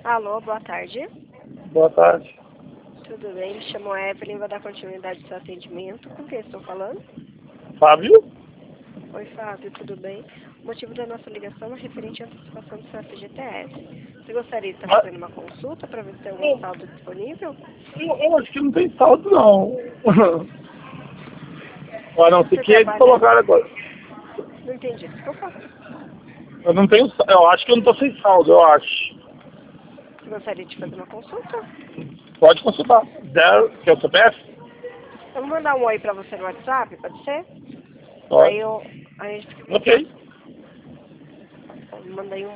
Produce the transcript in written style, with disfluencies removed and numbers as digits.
Alô, boa tarde. Boa tarde. Tudo bem? Me chamo Evelyn, vou dar continuidade ao seu atendimento. Com quem estou falando? Fábio? Oi, Fábio, tudo bem? O motivo da nossa ligação é referente à antecipação do seu FGTS. Você gostaria de estar fazendo uma consulta para ver se tem algum saldo disponível? Eu acho que não tem saldo, não. A não ser Você que eles trabalha... colocaram agora. Não entendi, desculpa. Eu não tenho. Eu acho que eu não tô sem saldo, eu acho. Você gostaria de fazer uma consulta? Pode consultar. Zero, que é o CPF? Eu vou mandar um oi para você no WhatsApp, pode ser? Pode. Aí a gente fica em Ok. contato. Mandei um